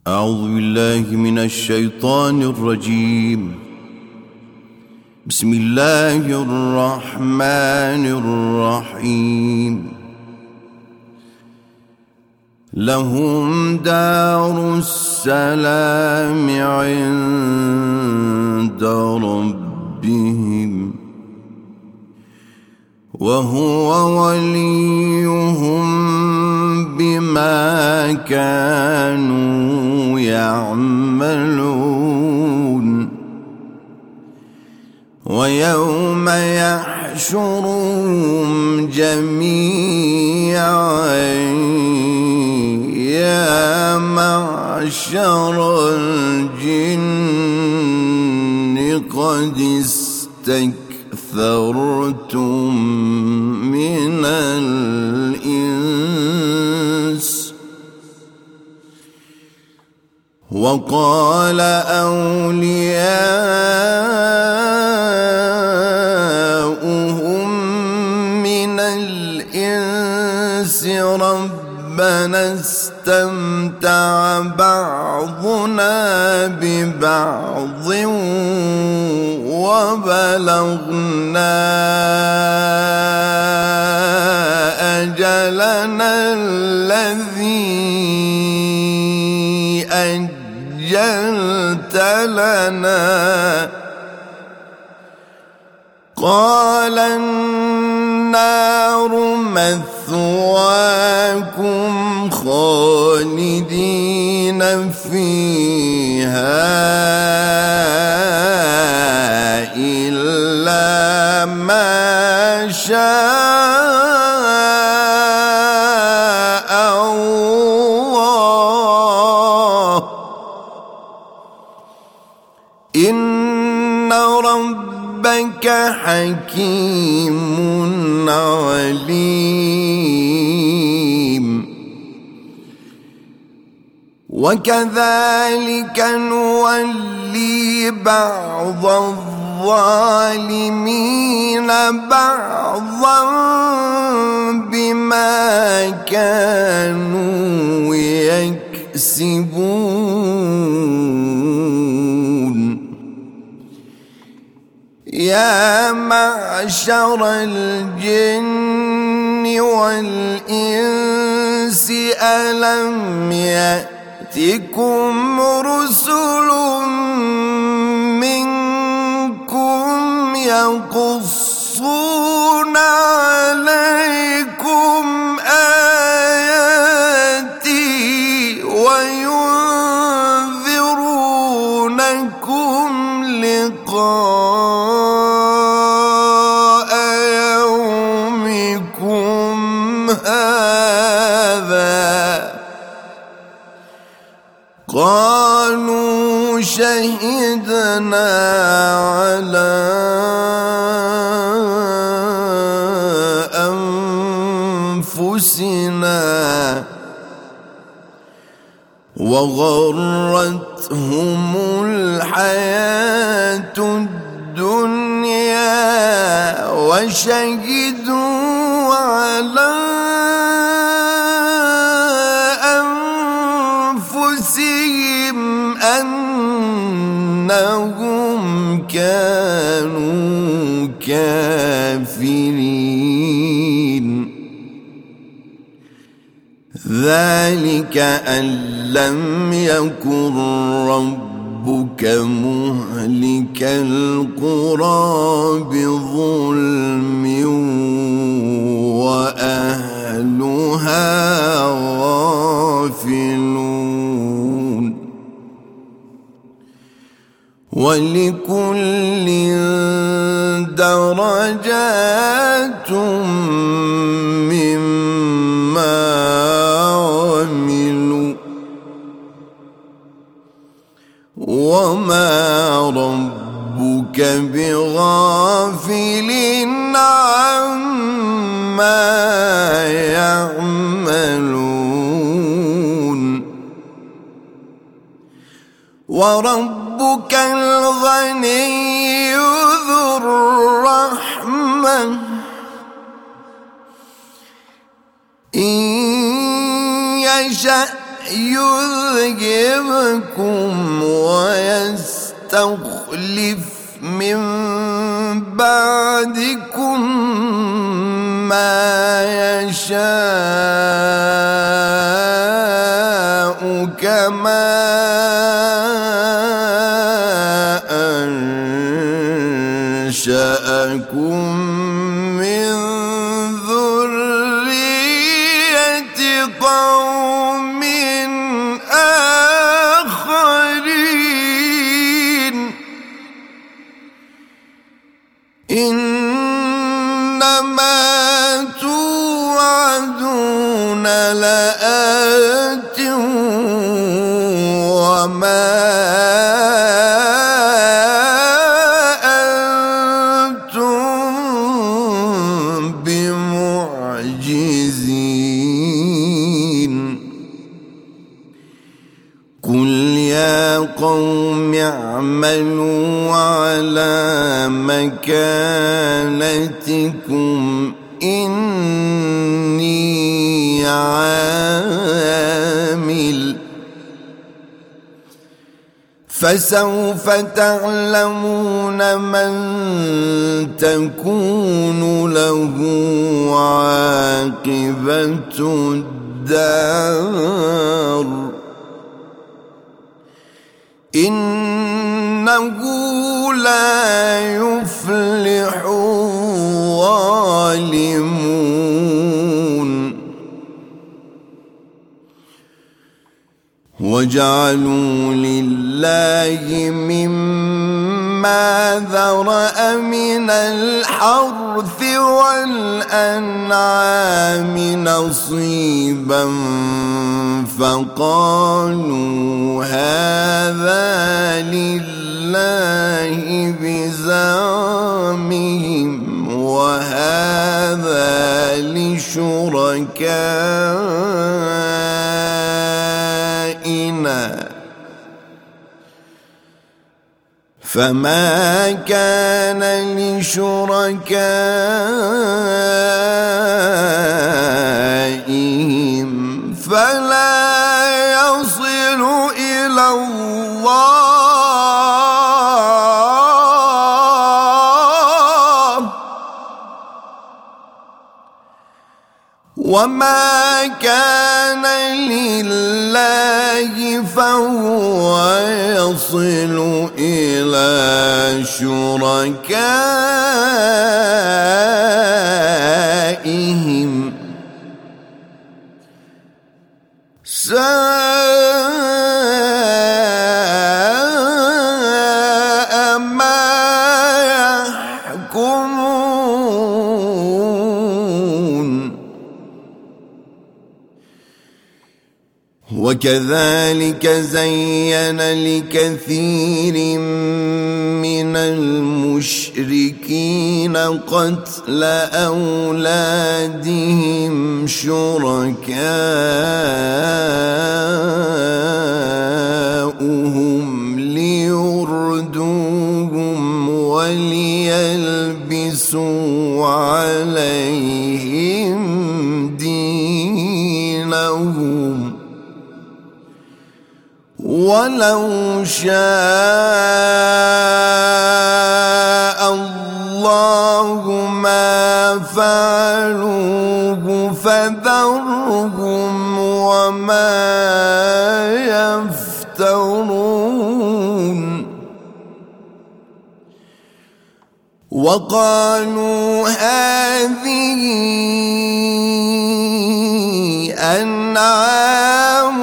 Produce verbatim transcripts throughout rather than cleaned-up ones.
أعوذ بالله من الشيطان الرجيم. بسم الله الرحمن الرحيم. لهم دار السلام عند ربهم وهو وليهم بما كانوا يعملون. ويوم يحشرهم جميعا يا معشر الجن قد استكثرتم من الإنس وقال أولياؤهم من الإنس ربنا استمتع بعضنا ببعض وبلغنا أجلنا الذي أجلت لنا قال النار مثواكم خالدين فيها إلا ما شاء الله إن ربك حكيم عليم. وكذلك نولي بعض الظالمين بعضا بما كانوا يكسبون. يا معشر الجن والإنس ألم يأتكم رسل منكم يقصون عليكم آياتي وينذرونكم لقاء يومكم هذا قالوا شهدنا على أنفسنا وغرتهم الحياة الدنيا وشهدوا على أنفسهم أنهم كانوا كافرين. ذلك أن لم يكن ربك مهلك القرى بظلم وأهلها غافلون. ولكل درجات مما عملوا وما ربك بغافل عما يعملون. وربك الغني ذو الرحمة إن يشأ يذهبكم ويستخلف من بعدكم ما يشاء كما أنشأكم من ذرية قوم آخرين إنما توعدون لآت وما أنتم بمعجزين قل يا قوم اعملوا على مكانتكم إني عامل فسوف تعلمون من تكون له عاقبة الدار إنه لا يفلح الظالمون وجعلوا لله مما ذرأ من الحرث والأنعام نصيبا فقالوا هذا لله بزعمهم وهذا لشركائنا فما كان لشركائهم فلا يصل إلى الله وما كان لله فهو يصل إلى شركائهم ساء ما يحكمون وكذلك زين لكثير من المشركين قتل أولادهم شركاؤهم ليردوهم وليلبسوا عليهم دينهم ولو شاء الله ما فعلوه فذرهم وما يفترون وقالوا هذه أنعام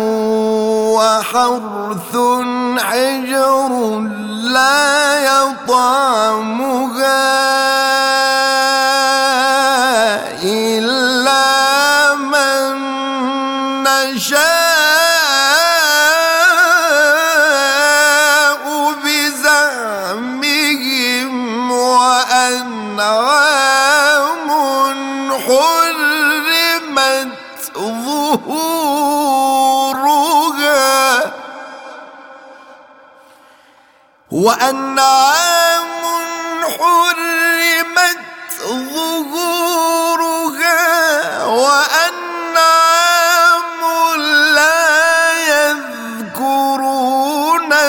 وحرث حجر لا يطعمها إلا من نشاء بزعمهم وأنعام حرمت ظهورها وأنعام حرمت ظهورها وأنعام لا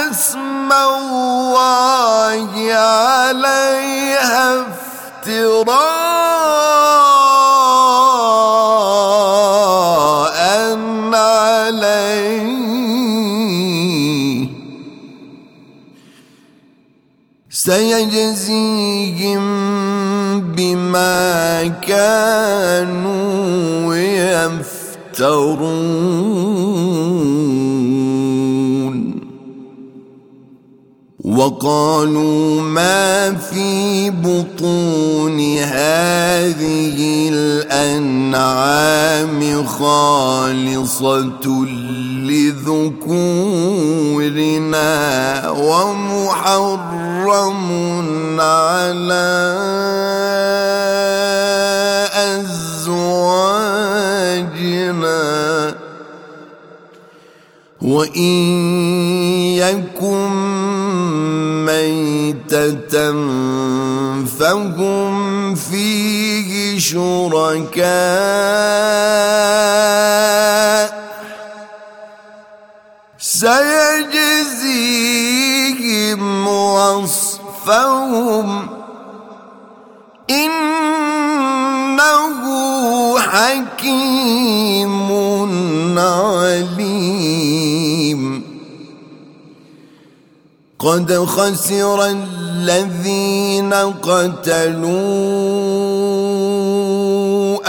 اسم الله عليها افتراء عليه سيجزيهم بما كانوا يفترون وقالوا ما في بطون هذه الأنعام خالصة لذكورنا ومحرم على أزواجنا وإن يكن ميتة فهم فيه شركاء سيجزيهم وصفهم إنه حكيم عليم قد خسر الذين قتلوا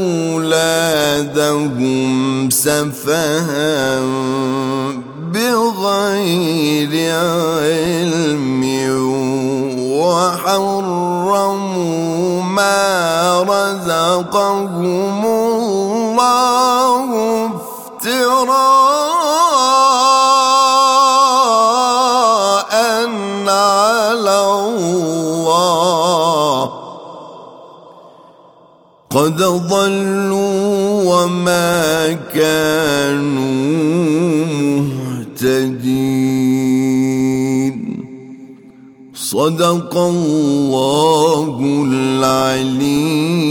أولادهم سفها بغير علم وحرموا ما رزقهم الله افتراء على الله قد ضلوا وما كانوا مهتدين صدق الله العليم